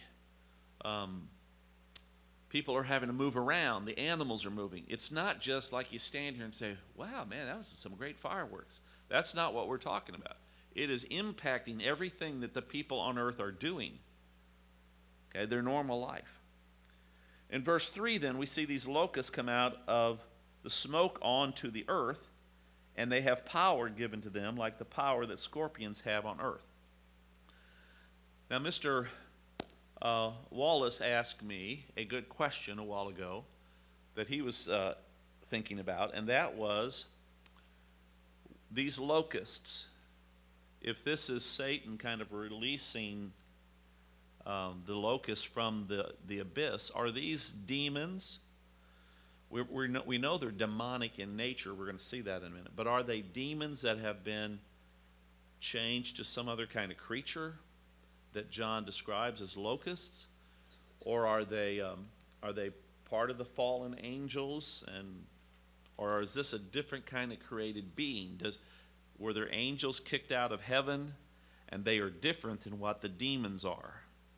People are having to move around. The animals are moving. It's not just like you stand here and say, wow, man, that was some great fireworks. That's not what we're talking about. It is impacting everything that the people on earth are doing, okay, their normal life. In verse 3, then, we see these locusts come out of the smoke onto the earth, and they have power given to them like the power that scorpions have on earth. Now, Mr. Wallace asked me a good question a while ago that he was thinking about, and that was these locusts. If this is Satan kind of releasing the locusts from the abyss, are these demons? We know they're demonic in nature. We're going to see that in a minute. But are they demons that have been changed to some other kind of creature that John describes as locusts? Or are they part of the fallen angels? Or is this a different kind of created being? Were there angels kicked out of heaven, and they are different than what the demons are?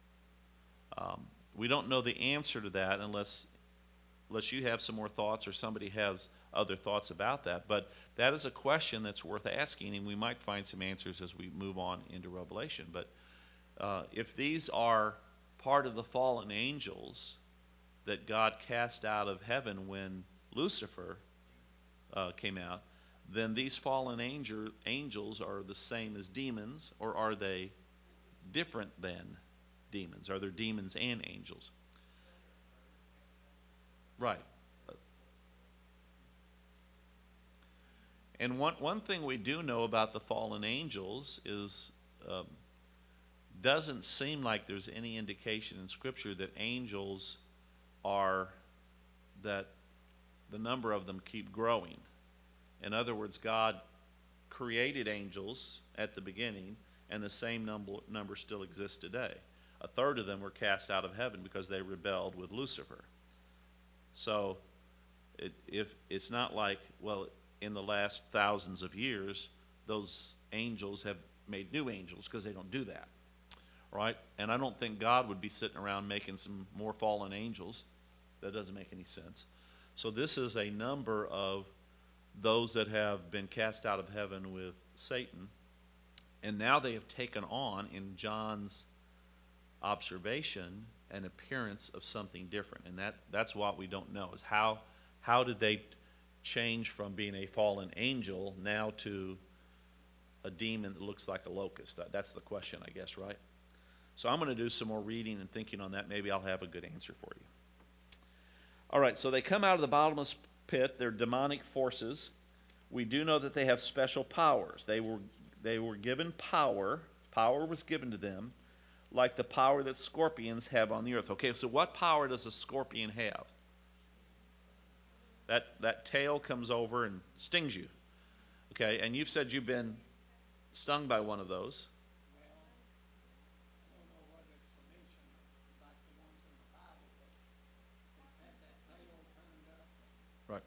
We don't know the answer to that unless you have some more thoughts or somebody has other thoughts about that. But that is a question that's worth asking, and we might find some answers as we move on into Revelation. But if these are part of the fallen angels that God cast out of heaven when Lucifer came out, then these fallen angels are the same as demons, or are they different than demons? Are there demons and angels? Right. And one thing we do know about the fallen angels is doesn't seem like there's any indication in Scripture that angels that the number of them keep growing. In other words, God created angels at the beginning, and the same number still exists today. A third of them were cast out of heaven because they rebelled with Lucifer. So it's not like, well, in the last thousands of years, those angels have made new angels, because they don't do that, right? And I don't think God would be sitting around making some more fallen angels. That doesn't make any sense. So this is a number of those that have been cast out of heaven with Satan, and now they have taken on, in John's observation, an appearance of something different. And that's what we don't know, is how did they change from being a fallen angel now to a demon that looks like a locust? That's the question, I guess, right? So I'm going to do some more reading and thinking on that. Maybe I'll have a good answer for you. All right, so they come out of the bottomless pit. They're demonic forces. We do know that they have special powers. They were given power. Power was given to them, like the power that scorpions have on the earth. Okay, so what power does a scorpion have? That tail comes over and stings you. Okay, and you've said you've been stung by one of those. Right.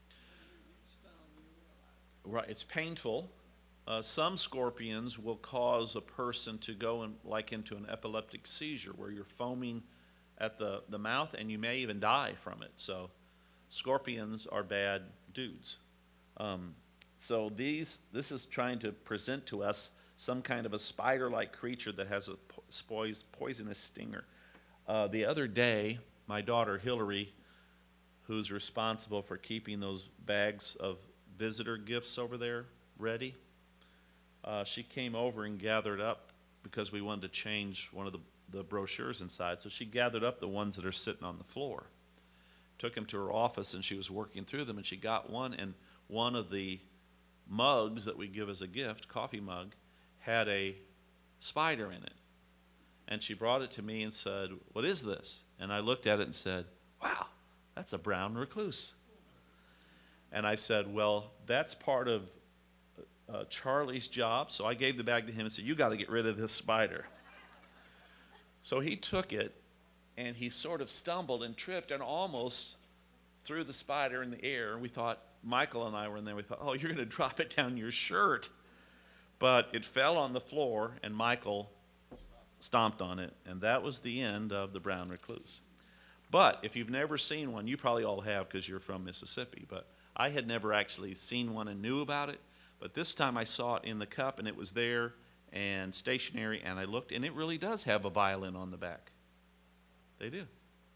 Right, it's painful. Some scorpions will cause a person to go into an epileptic seizure where you're foaming at the mouth, and you may even die from it. So scorpions are bad dudes. So this is trying to present to us some kind of a spider-like creature that has a poisonous stinger. The other day, my daughter Hillary, who's responsible for keeping those bags of visitor gifts over there ready, she came over and gathered up, because we wanted to change one of the the brochures inside. So she gathered up the ones that are sitting on the floor, took them to her office, and she was working through them, and she got one, and one of the mugs that we give as a gift, coffee mug, had a spider in it. And she brought it to me and said, "What is this?" And I looked at it and said, "Wow, that's a brown recluse." And I said, "Well, that's part of Charlie's job." So I gave the bag to him and said, "You got to get rid of this spider." So he took it, and he sort of stumbled and tripped and almost threw the spider in the air. And we thought, Michael and I were in there, we thought, "Oh, you're going to drop it down your shirt." But it fell on the floor, and Michael stomped on it, and that was the end of the brown recluse. But if you've never seen one, you probably all have because you're from Mississippi, but I had never actually seen one and knew about it. But this time I saw it in the cup, and it was there and stationary, and I looked, and it really does have a violin on the back. They do.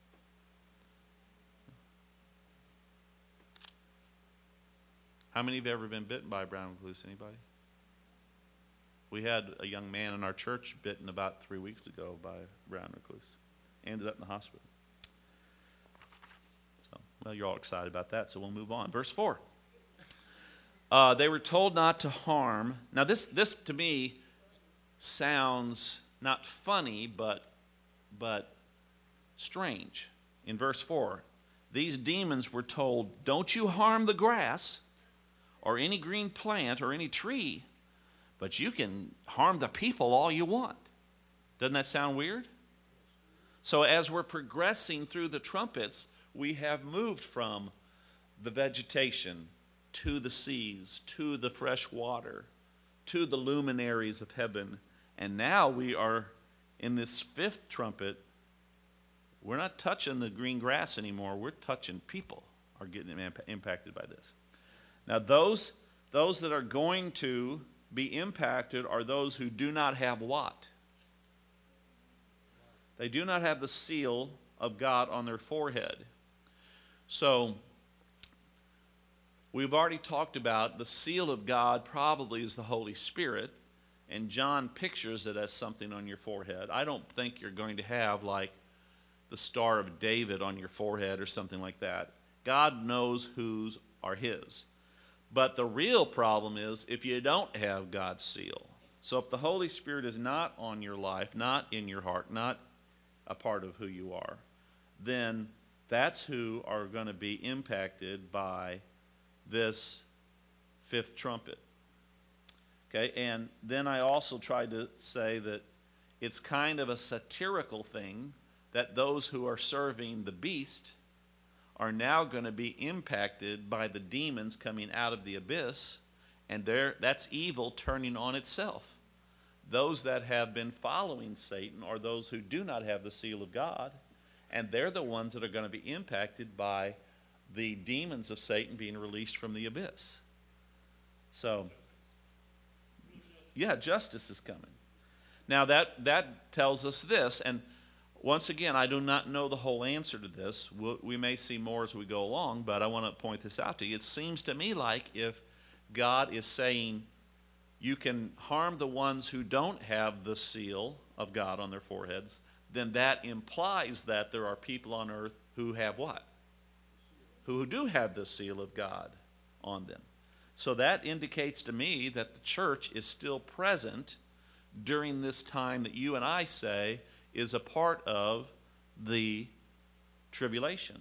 How many have ever been bitten by a brown recluse? Anybody? We had a young man in our church bitten about 3 weeks ago by a brown recluse. Ended up in the hospital. So, well, you're all excited about that, so we'll move on. Verse 4. They were told not to harm. Now, this to me sounds not funny, but strange. In verse 4, these demons were told, "Don't you harm the grass or any green plant or any tree, but you can harm the people all you want." Doesn't that sound weird? So as we're progressing through the trumpets, we have moved from the vegetation to the seas, to the fresh water, to the luminaries of heaven. And now we are in this fifth trumpet. We're not touching the green grass anymore. We're touching people are getting impacted by this. Now those that are going to be impacted are those who do not have what? They do not have the seal of God on their forehead. So we've already talked about the seal of God probably is the Holy Spirit, and John pictures it as something on your forehead. I don't think you're going to have like the Star of David on your forehead or something like that. God knows whose are his. But the real problem is if you don't have God's seal. So if the Holy Spirit is not on your life, not in your heart, not a part of who you are, then that's who are going to be impacted by this fifth trumpet. Okay, and then I also tried to say that it's kind of a satirical thing that those who are serving the beast are now going to be impacted by the demons coming out of the abyss, and that's evil turning on itself. Those that have been following Satan are those who do not have the seal of God, and they're the ones that are going to be impacted by the demons of Satan being released from the abyss. So, yeah, justice is coming. Now that tells us this, and once again, I do not know the whole answer to this. We may see more as we go along, but I want to point this out to you. It seems to me like if God is saying you can harm the ones who don't have the seal of God on their foreheads, then that implies that there are people on earth who have what? Who do have the seal of God on them. So that indicates to me that the church is still present during this time that you and I say is a part of the tribulation.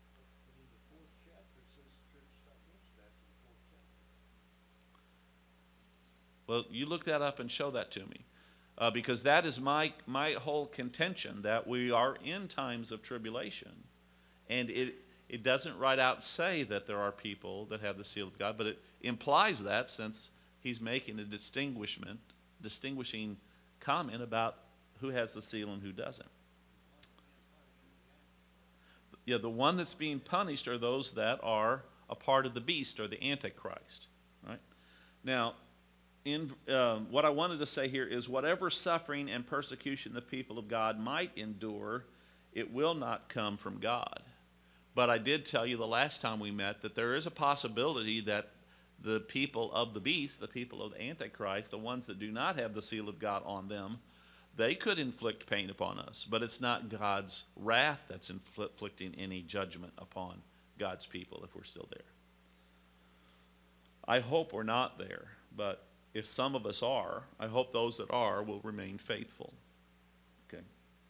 Well, you look that up and show that to me. Because that is my whole contention, that we are in times of tribulation. And it doesn't right out say that there are people that have the seal of God, but it implies that since he's making a distinguishing comment about who has the seal and who doesn't. Yeah, the one that's being punished are those that are a part of the beast or the Antichrist. Right? Now, in what I wanted to say here is whatever suffering and persecution the people of God might endure, it will not come from God. But I did tell you the last time we met that there is a possibility that the people of the beast, the people of the Antichrist, the ones that do not have the seal of God on them, They could inflict pain upon us, but it's not God's wrath that's inflicting any judgment upon God's people if we're still there. I hope we're not there, but if some of us are, I hope those that are will remain faithful. Okay.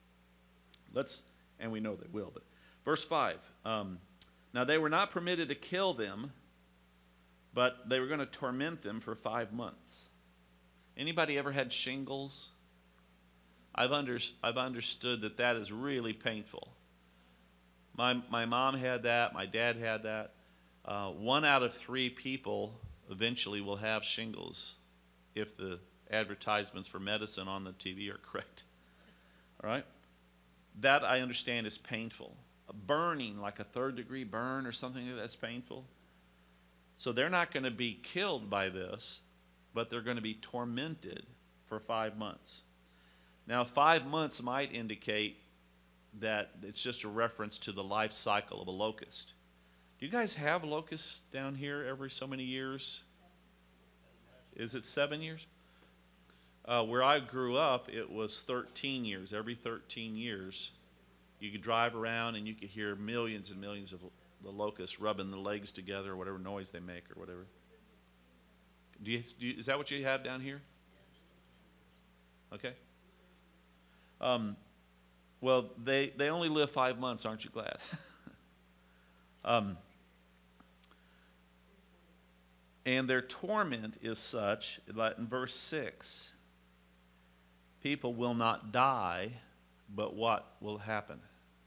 And we know they will, but verse 5. Now they were not permitted to kill them, but they were going to torment them for 5 months. Anybody ever had shingles? I've understood that is really painful. My mom had that. My dad had that. 1 out of 3 people eventually will have shingles if the advertisements for medicine on the TV are correct. All right? That I understand is painful. A burning, like a 3rd-degree burn or something that's painful. So they're not going to be killed by this, but they're going to be tormented for 5 months. Now, 5 months might indicate that it's just a reference to the life cycle of a locust. Do you guys have locusts down here every so many years? Is it 7 years? Where I grew up, it was 13 years. Every 13 years, you could drive around and you could hear millions and millions of the locusts rubbing the legs together or whatever noise they make or whatever. Is that what you have down here? Okay. Well, they only live 5 months. Aren't you glad? And their torment is such, like in verse 6, people will not die, but what will happen?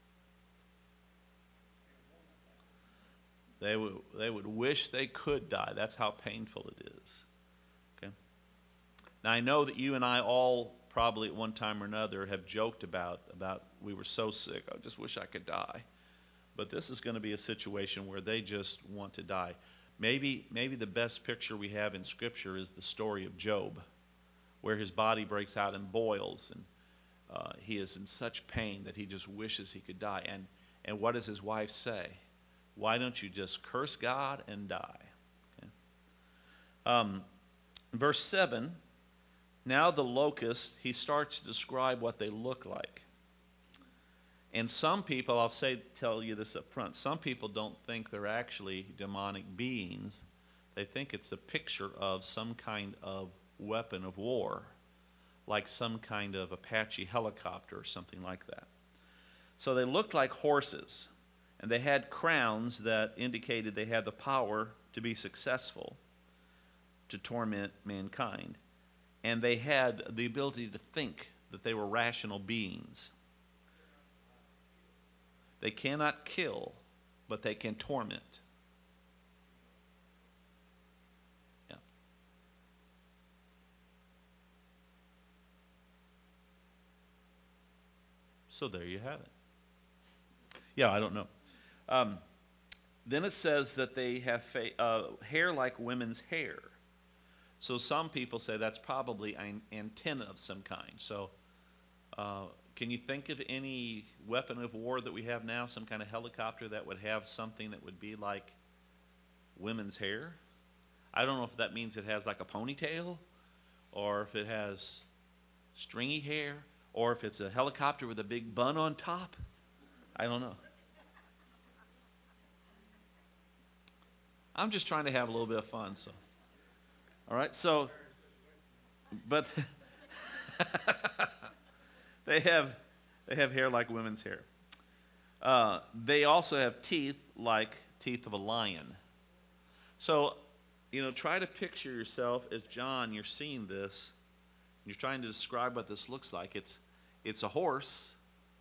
They would wish they could die. That's how painful it is. Okay. Now I know that you and I all probably at one time or another have joked about we were so sick, I just wish I could die. But this is going to be a situation where they just want to die. Maybe the best picture we have in Scripture is the story of Job, where his body breaks out in boils, and he is in such pain that he just wishes he could die. And what does his wife say? Why don't you just curse God and die? Okay. Verse 7, now the locust, he starts to describe what they look like. And some people, tell you this up front, some people don't think they're actually demonic beings. They think it's a picture of some kind of weapon of war, like some kind of Apache helicopter or something like that. So they looked like horses, and they had crowns that indicated they had the power to be successful, to torment mankind. And they had the ability to think that they were rational beings. They cannot kill, but they can torment. Yeah. So there you have it. Yeah, I don't know. Then it says that they have hair like women's hair. So some people say that's probably an antenna of some kind. So can you think of any weapon of war that we have now, some kind of helicopter that would have something that would be like women's hair? I don't know if that means it has like a ponytail, or if it has stringy hair, or if it's a helicopter with a big bun on top. I don't know. I'm just trying to have a little bit of fun, so. All right, so, but they have hair like women's hair. They also have teeth like teeth of a lion. So, try to picture yourself as John, you're seeing this. You're trying to describe what this looks like. It's a horse.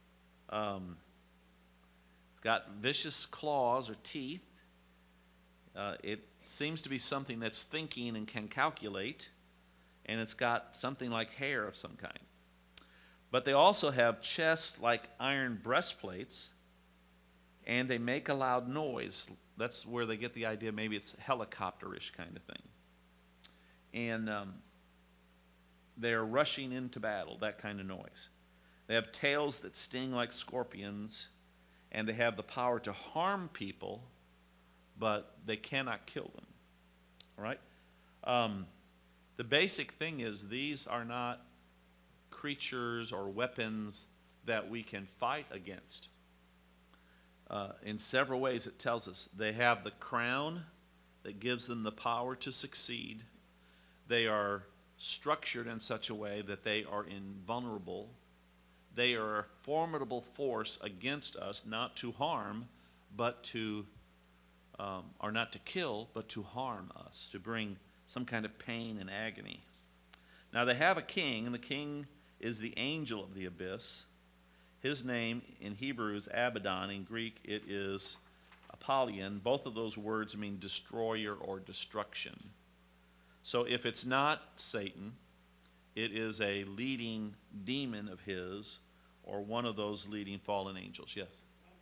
It's got vicious claws or teeth. It seems to be something that's thinking and can calculate, and it's got something like hair of some kind. But they also have chests like iron breastplates, and they make a loud noise. That's where they get the idea maybe it's helicopter-ish kind of thing. And they're rushing into battle, that kind of noise. They have tails that sting like scorpions, and they have the power to harm people, but they cannot kill them. All right? The basic thing is these are not creatures or weapons that we can fight against. In several ways it tells us they have the crown that gives them the power to succeed. They are structured in such a way that they are invulnerable. They are a formidable force against us, not to harm, but to, or not to kill, but to harm us, to bring some kind of pain and agony. Now they have a king, and the king is the angel of the abyss. His name in Hebrew is Abaddon. In Greek it is Apollyon. Both of those words mean destroyer or destruction. So if it's not Satan, it is a leading demon of his, or one of those leading fallen angels. Yes?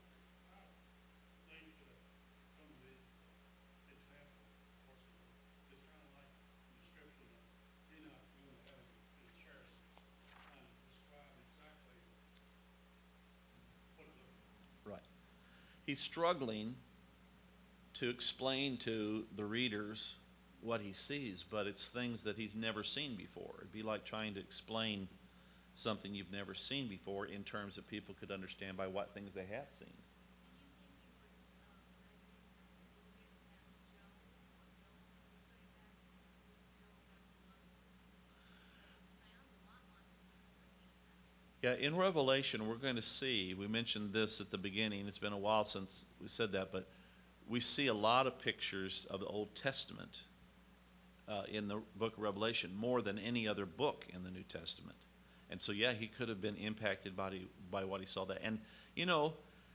Right. He's struggling to explain to the readers what he sees, but it's things that he's never seen before. It'd be like trying to explain something you've never seen before in terms that people could understand by what things they have seen. Yeah, in Revelation, we're going to see, we mentioned this at the beginning, it's been a while since we said that, but we see a lot of pictures of the Old Testament in the book of Revelation, more than any other book in the New Testament. And so, yeah, he could have been impacted by what he saw there. And, you know,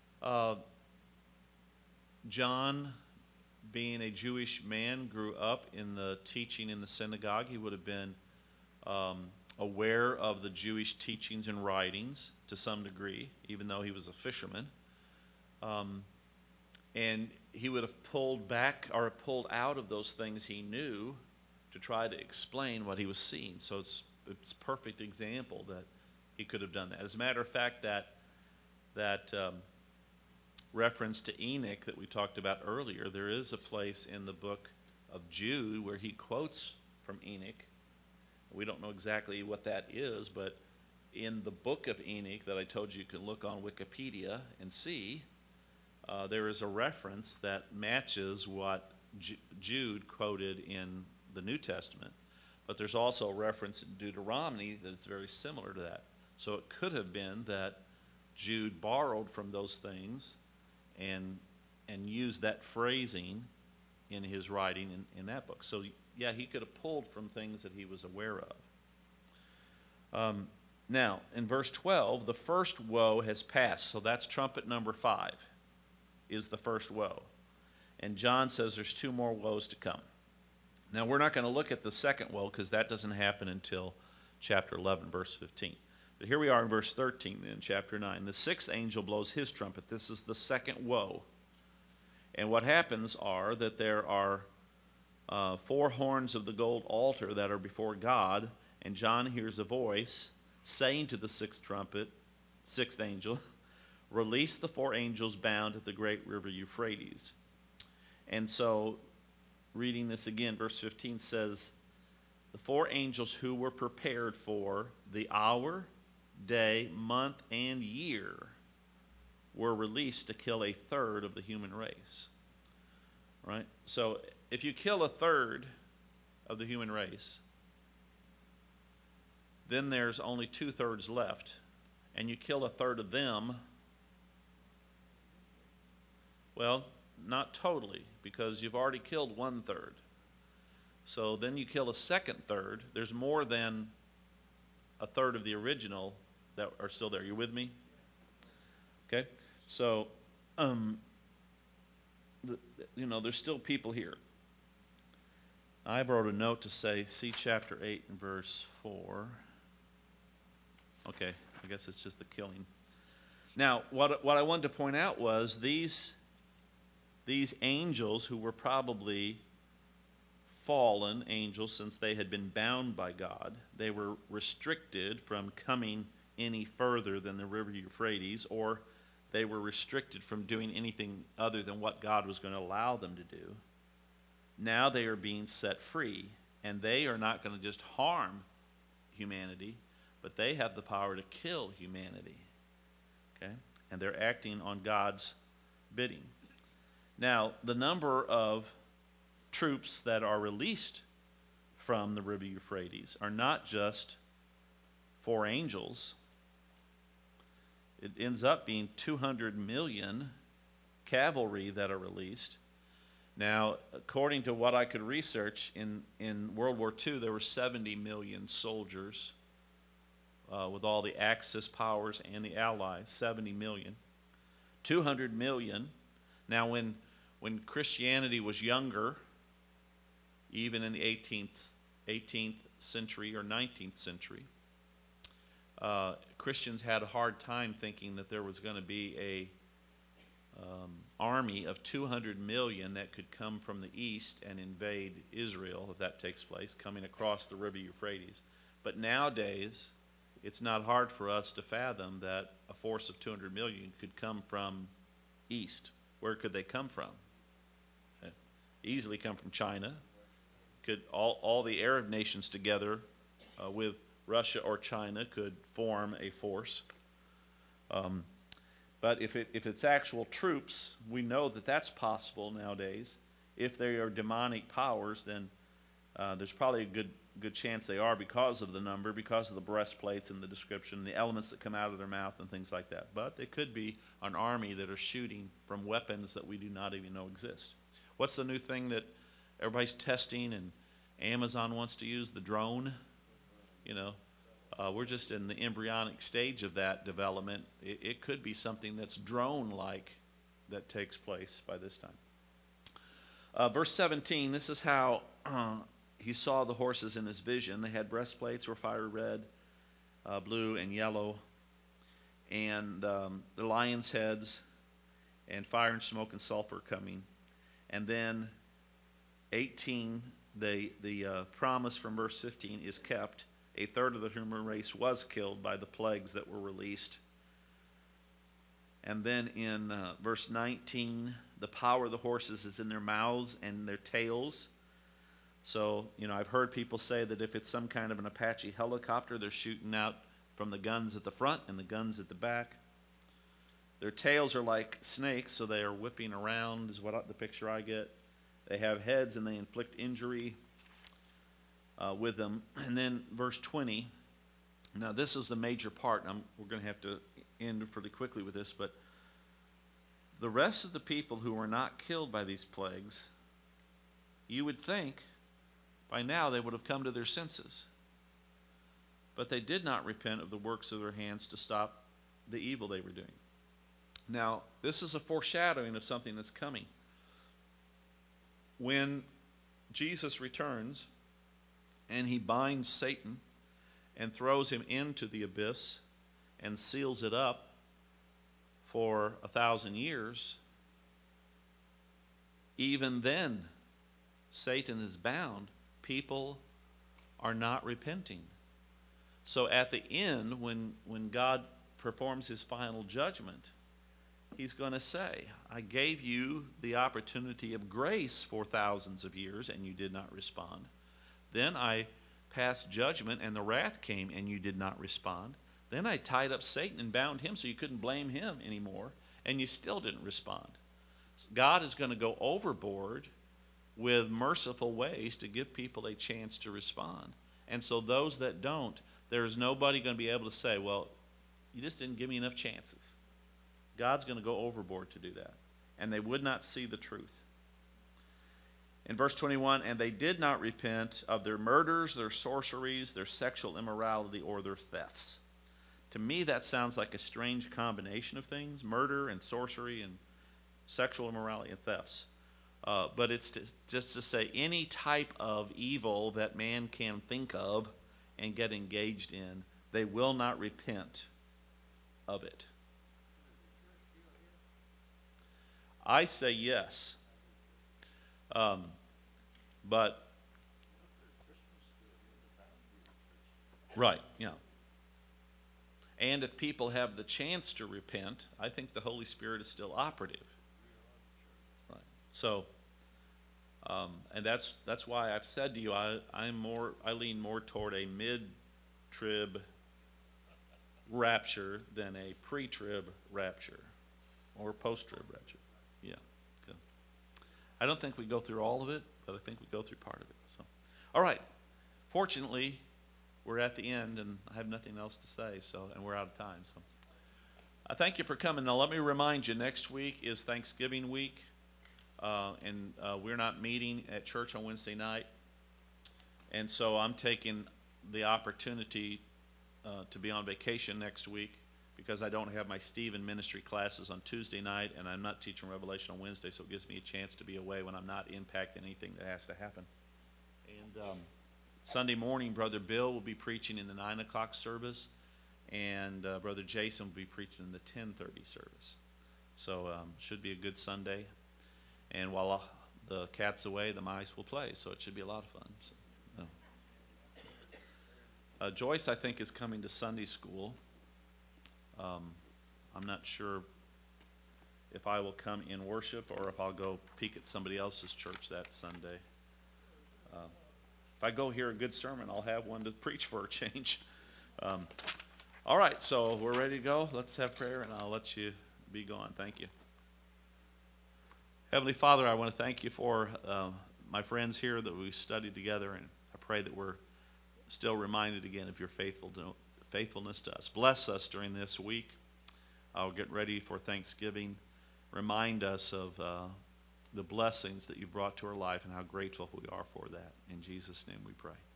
John, being a Jewish man, grew up in the teaching in the synagogue. He would have been aware of the Jewish teachings and writings to some degree, even though he was a fisherman. And he would have pulled back or pulled out of those things he knew to try to explain what he was seeing. So it's a perfect example that he could have done that. As a matter of fact, that reference to Enoch that we talked about earlier, there is a place in the book of Jude where he quotes from Enoch. We don't know exactly what that is, but in the book of Enoch that I told you can look on Wikipedia and see, there is a reference that matches what Jude quoted in the New Testament. But there's also a reference in Deuteronomy that is very similar to that. So it could have been that Jude borrowed from those things and used that phrasing in his writing in that book. So yeah, he could have pulled from things that he was aware of. Now, in verse 12, the first woe has passed. So that's trumpet number 5 is the first woe. And John says there's 2 more woes to come. Now, we're not going to look at the second woe because that doesn't happen until chapter 11, verse 15. But here we are in verse 13 then, chapter 9. The 6th angel blows his trumpet. This is the second woe. And what happens are that there are 4 horns of the gold altar that are before God, and John hears a voice saying to the 6th angel, release the 4 angels bound at the great river Euphrates. And so, reading this again, verse 15 says, the 4 angels who were prepared for the hour, day, month, and year were released to kill 1/3 of the human race. Right? So, if you kill 1/3 of the human race, then there's only 2/3 left. And you kill 1/3 of them, well, not totally, because you've already killed 1/3. So then you kill a second third. There's more than 1/3 of the original that are still there. You with me? Okay? So, there's still people here. I wrote a note to say, see chapter 8 and verse 4. Okay, I guess it's just the killing. Now, what I wanted to point out was these angels who were probably fallen angels since they had been bound by God, they were restricted from coming any further than the river Euphrates, or they were restricted from doing anything other than what God was going to allow them to do. Now they are being set free, and they are not going to just harm humanity, but they have the power to kill humanity. Okay? And they're acting on God's bidding. Now, the number of troops that are released from the river Euphrates are not just 4 angels. It ends up being 200 million cavalry that are released. Now, according to what I could research, in World War II, there were 70 million soldiers with all the Axis powers and the Allies, 70 million. 200 million. Now, when Christianity was younger, even in the 18th century or 19th century, Christians had a hard time thinking that there was going to be a army of 200 million that could come from the east and invade Israel, if that takes place, coming across the river Euphrates. But nowadays, it's not hard for us to fathom that a force of 200 million could come from east. Where could they come from? Easily come from China. Could all the Arab nations together with Russia or China could form a force. But if it's actual troops, we know that that's possible nowadays. If they are demonic powers, then there's probably a good chance they are because of the number, because of the breastplates and the description, the elements that come out of their mouth and things like that. But they could be an army that are shooting from weapons that we do not even know exist. What's the new thing that everybody's testing and Amazon wants to use? The drone. We're just in the embryonic stage of that development. It could be something that's drone-like that takes place by this time. Verse 17, this is how he saw the horses in his vision. They had breastplates, were fiery red, blue, and yellow, and the lions' heads, and fire and smoke and sulfur coming. And then 18, the promise from verse 15 is kept. A third of the human race was killed by the plagues that were released. And then in verse 19, the power of the horses is in their mouths and their tails. So, I've heard people say that if it's some kind of an Apache helicopter, they're shooting out from the guns at the front and the guns at the back. Their tails are like snakes, so they are whipping around, is what the picture I get. They have heads and they inflict injury with them. And then verse 20, now this is the major part. We're going to have to end pretty quickly with this, but the rest of the people who were not killed by these plagues, you would think by now they would have come to their senses. But they did not repent of the works of their hands to stop the evil they were doing. Now, this is a foreshadowing of something that's coming. When Jesus returns, and he binds Satan and throws him into the abyss and seals it up for 1,000 years, even then, Satan is bound. People are not repenting. So at the end, when God performs his final judgment, he's going to say, I gave you the opportunity of grace for thousands of years, and you did not respond. Then I passed judgment, and the wrath came, and you did not respond. Then I tied up Satan and bound him so you couldn't blame him anymore, and you still didn't respond. God is going to go overboard with merciful ways to give people a chance to respond. And so those that don't, there's nobody going to be able to say, well, you just didn't give me enough chances. God's going to go overboard to do that. And they would not see the truth. In verse 21, and they did not repent of their murders, their sorceries, their sexual immorality, or their thefts. To me, that sounds like a strange combination of things, murder and sorcery and sexual immorality and thefts. But it's just to say any type of evil that man can think of and get engaged in, they will not repent of it. I say yes. But, right, yeah. And if people have the chance to repent, I think the Holy Spirit is still operative. Right. So, and that's why I've said to you, I lean more toward a mid-trib rapture than a pre-trib rapture or post-trib rapture. Yeah, good. I don't think we go through all of it, but I think we go through part of it. So, all right. Fortunately, we're at the end, and I have nothing else to say. So, and we're out of time. So, I thank you for coming. Now, let me remind you: next week is Thanksgiving week, and we're not meeting at church on Wednesday night, and so I'm taking the opportunity to be on vacation next week because I don't have my Stephen ministry classes on Tuesday night, and I'm not teaching Revelation on Wednesday, so it gives me a chance to be away when I'm not impacting anything that has to happen. And Sunday morning, Brother Bill will be preaching in the 9 o'clock service, and Brother Jason will be preaching in the 10:30 service. So should be a good Sunday. And while the cat's away, the mice will play, so it should be a lot of fun. So, Joyce, I think, is coming to Sunday school. I'm not sure if I will come in worship or if I'll go peek at somebody else's church that Sunday. If I go hear a good sermon, I'll have one to preach for a change. All right, so we're ready to go. Let's have prayer, and I'll let you be gone. Thank you. Heavenly Father, I want to thank you for my friends here that we studied together, and I pray that we're still reminded again of your faithfulness to us. Bless us during this week. I'll get ready for Thanksgiving. Remind us of the blessings that you brought to our life and how grateful we are for that. In Jesus' name we pray.